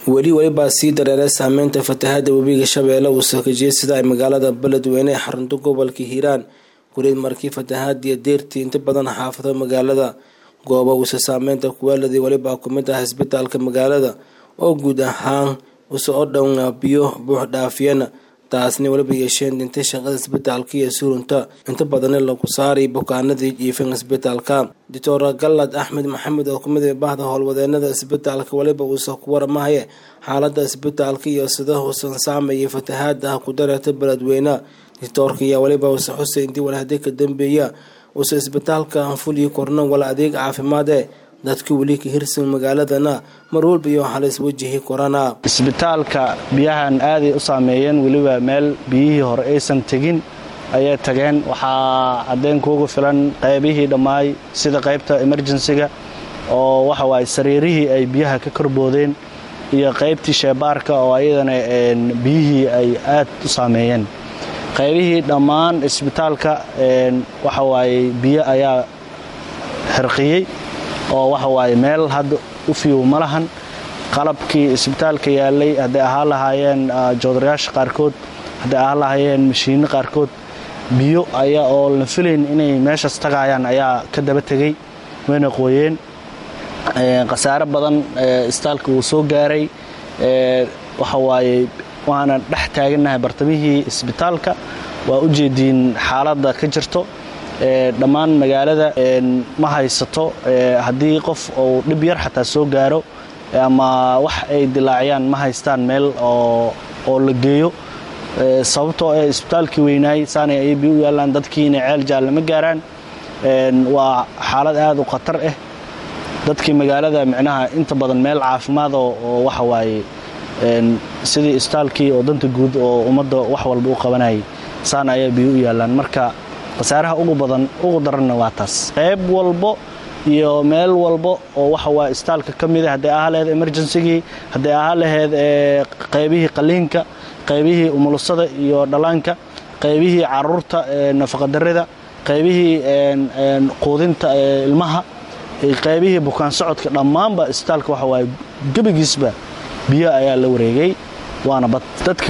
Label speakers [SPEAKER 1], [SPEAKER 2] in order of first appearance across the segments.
[SPEAKER 1] waliba sii dareeray saameynta fatahaada webiga Shabeelle uu soo kajiyay sida ay magaalada Beledweyne xarunta gobolka Hiiraan kuleed markii fatahaadii deertii inta badan xaafado magaalada goobo uu saameynta kuwaaladi waliba ku mid ah isbitaalka magaalada oo guud ahaan uu soo dhown biyo buux dhaafiyana taasni waliba yeesheen inta shaqada isbitaalka iyo surunta inta badan lagu saaray bukaanadii jiifan isbitaalka Dr. Galad Ahmed Maxamed oo kamid ah bahda howlwadeenada isbitaalka waliba uu soo ku waramahay xaaladda isbitaalka iyo sida uu saameeyay fatahaada ku dareertay Beledweyne Dr. ya waliba uu Xuseen Diiwaan hadii ka dambeeya uu isbitaalka fuliyo korna wala adeeg caafimaad dadku wali ka hirsan magaaladana mar walba iyo halis wajihi corona
[SPEAKER 2] isbitaalka biyahan aad ay u saameeyeen waliba meel biyihii hore aysan tagin ayaa tageen waxa cadeen kuugu filan qaybihii dhamaay sida qaybta emergency-ga oo waxa way sariirihii ay biyaha ka korboodeen iyo qaybtii sheebaarka oo ayadana biyihii ay aad u saameeyeen qaybihii dhamaan isbitaalka waxa way biyo ayaa xirqiyay oo waxa way meel had u fiyo malahan qalabkii isbitaalka yaalay haday ahaa lahaayeen joodarayaasha qaarkood haday ahaa lahaayeen mashiin qaarkood biyo ayaa oo la filayn inay meeshaas tagayaan ayaa ka daba tagay wayna qoyeen qasaare badan isbitaalka uu soo gaaray waxa way waana dhex taaganahay bartamihii isbitaalka waa u jeedin xaaladda ka jirto dhamaan magaalada ma haysato hadii qof oo dib yar xataa soo gaaro ama wax ay dilaaciyaan ma haystaan meel oo la geeyo sababtoo ah isbitaalkii weynaay saanay ay biyo yaalaan dadkiina ceel jaal ma gaaraan waa xaalad aad u khatar ah dadkii magaalada macnaha inta badan meel caafimaad oo waxa waaye sidii isbitaalkii oo danta guud oo ummadda wax walba u qabanay saana ay biyo yaalaan marka qasaaraha ugu daranna waa taas qayb walbo iyo meel walbo oo waxa waa isbitaalka kamid ah haday ahaa leedahay emergency-gi haday ahaa lahayd qaybihii qaliinka qaybihii umulusada iyo dhalaanka qaybihii caruurta nafaqa darrida qaybihii quudinta ilmaha qaybihii bukaan socodka dhamaanba isbitaalka waxa waa gabigiisba biyo ayaa la wareegay waana bad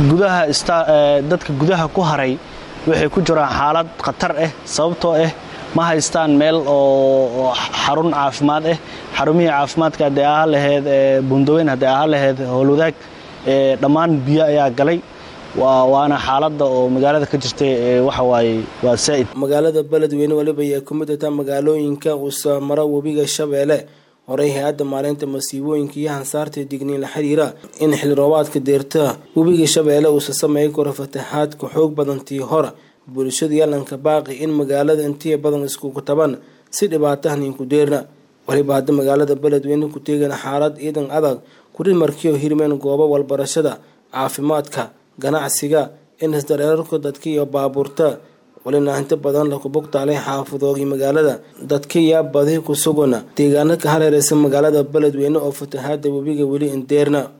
[SPEAKER 2] dadka gudaha ku haray waxay ku jiraan xaalad khatar ah sababtoo ah ma haystaan meel oo xarun caafimaad ah xarumihii caafimaadka haday ahaa lahayd bundaweyn haday ahaa lahayd howlwadaag dhamaan biyo ayaa galay waana xaaladda oo magaalada ka jirtay waxa waaye waa saa'id
[SPEAKER 1] magaalada Beledweyne waliba ay ku mid tahay magaalooyinka uu mara webiga Shabeelle horay hay'adda maareynta masiibooyinka iyo hansaarta digniin la xiriira in xilli roobaadka deerta webiga Shabeelle uu sameeyay kor fatahaad ku xoog badantii hore bulshada yeelanka baaqi in magaalada intii badan isku taban si dhibaatahan ku deerna waliba hadda magaalada Beledweyne ku teegan xaalad ciidan adag ku markii hirmeen goobo walbarashada caafimaadka ganacsiga in isdareerka dadka iyo baabuurta walina inta badan la ku bogtaalay xaafadooda magaalada dadka yaa badi ku sugana deegaanka hareeraysan magaalada Beledweyne oo fatahaada webiga wali in deerna